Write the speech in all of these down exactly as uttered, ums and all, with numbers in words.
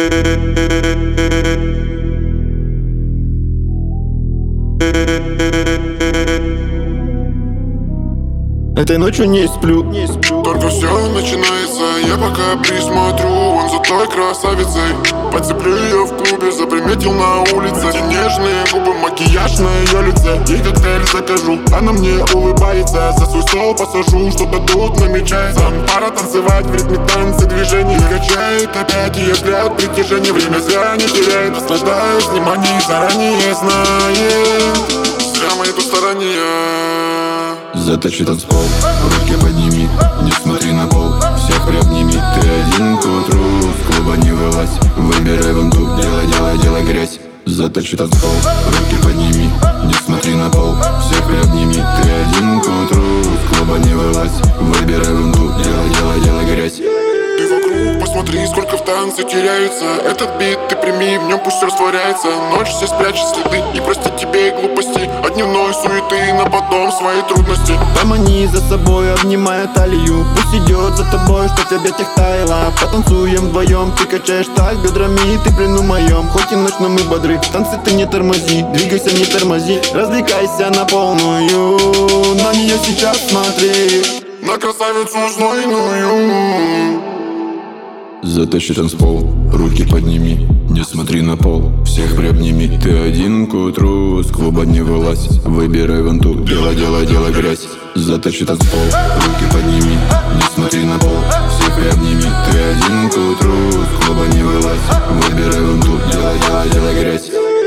Этой ночью не сплю, не сплю. Только все начинается, я пока присмотрю вон за той красавицей. Подцеплю ее в клубе, заприметил на улице. Эти нежные губы, макияж на ее лице. Ей коктейль закажу, она мне улыбается. За свой стол посажу, что-то тут намечается. Пора танцевать в ритме танца движений. Качает опять ее взгляд, притяжение. Время зря не теряет, наслаждаюсь вниманием. Заранее знает, зря мои тут старания. Заточи танцпол, руки подними, не смотри на пол, всех приобними. Ты один к утру, с клуба не вылазь, выбирай вон ту, делай, делай, делай грязь. Заточи танцпол, руки подними, не смотри на пол, всех приобними. Ты один к утру, с клуба не вылазь, выбирай вон ту, делай, делай, делай грязь. Ты вокруг посмотри, сколько в танце теряются. Этот бит ты прими, в нем пусть растворяется. Ночь все спрячет следы и простит тебе и глупости. От дневной суеты на потом свои трудности. Помани за собой, обнимая талию. Пусть идет за тобой, что в объятиях таяла. Потанцуем вдвоем, ты качаешь так бедрами. Ты в плену моем, хоть и ночь, но мы бодры. В танце ты не тормози, двигайся, не тормози. Развлекайся на полную, на нее сейчас смотри. На красавицу знойную. Затащи танцпол, руки подними, не смотри на пол, всех приобними. Ты один к утру, с клуба не вылазь, выбирай вон ту, делай, делай, делай грязь. Затащи танцпол, руки подними, не смотри на пол, всех приобними. Ты один к утру, с клуба не вылазь, выбирай вон ту, делай, делай, делай грязь.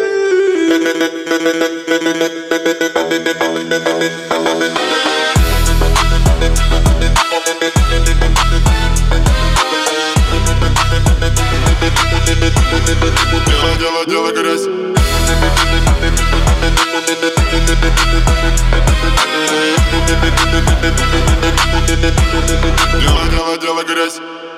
Делай, делай, делай грязь. Делай, делай, делай грязь.